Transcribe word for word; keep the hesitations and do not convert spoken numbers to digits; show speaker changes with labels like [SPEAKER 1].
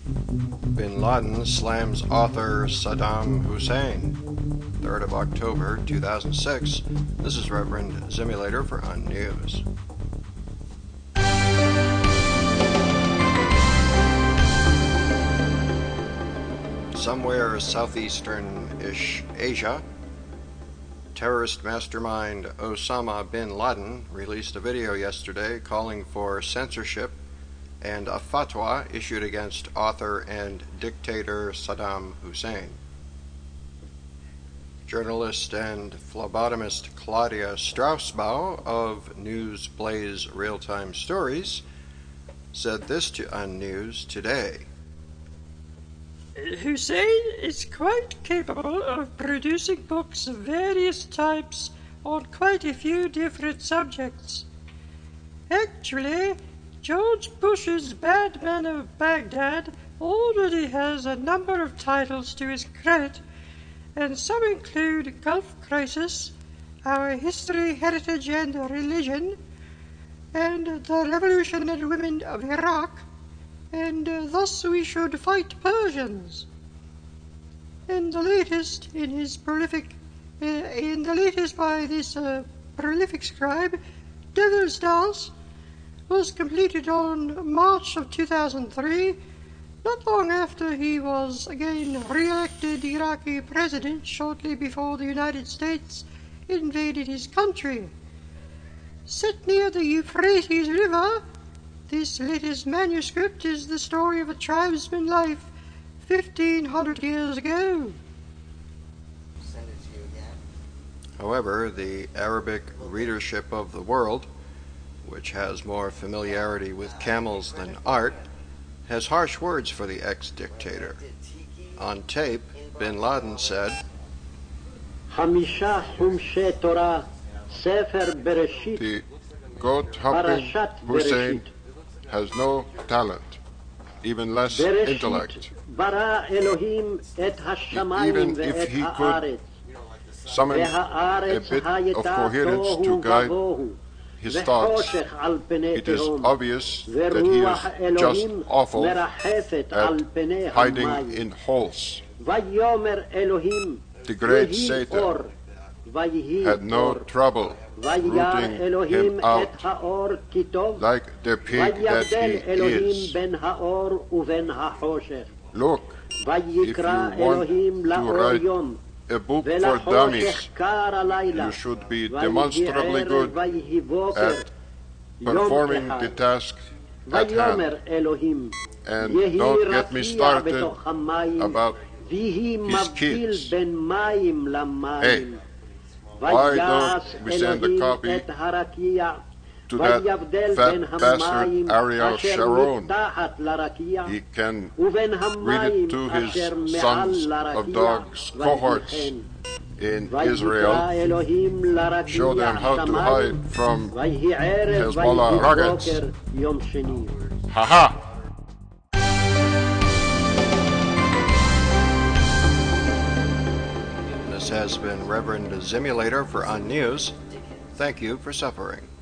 [SPEAKER 1] Bin Laden slams author Saddam Hussein. third of October two thousand six. This is Reverend Simulator for Unnews. Somewhere southeastern-ish Asia, terrorist mastermind Osama bin Laden released a video yesterday calling for censorship and a fatwa issued against author and dictator Saddam Hussein. Journalist and phlebotomist Claudia Straussbaugh of Newsblaze Real-Time Stories said this to Unnews today.
[SPEAKER 2] Hussein is quite capable of producing books of various types on quite a few different subjects. Actually, George Bush's Bad Man of Baghdad already has a number of titles to his credit, and some include Gulf Crisis, Our History, Heritage and Religion, and The Revolutionary Women of Iraq, and uh, Thus We Should Fight Persians. In the latest, in his prolific, uh, in the latest by this uh, prolific scribe, Devil's Dance, was completed on March of two thousand three, not long after he was again re-elected Iraqi president shortly before the United States invaded his country. Set near the Euphrates River, this latest manuscript is the story of a tribesman's life fifteen hundred years ago.
[SPEAKER 1] However, the Arabic readership of the world, which has more familiarity with camels than art, has harsh words for the ex-dictator. On tape, bin Laden said,
[SPEAKER 3] The goat-humping Hussein has no talent, even less intellect. Even if he could summon a bit of coherence to guide his thoughts, it is obvious that he is just awful at hiding in holes. The great Satan had no trouble rooting him out like the pig that he is. Look, if you want to write a book for dummies, you should be demonstrably good at performing the task at hand. And don't get me started about his kids. Hey, why don't we send a copy to that fat bastard Ariel Sharon? He can read it to his sons of dogs cohorts in Israel, show them how to hide from Hezbollah rockets. Ha ha!
[SPEAKER 1] This has been Reverend Simulator for Unnews. Thank you for suffering.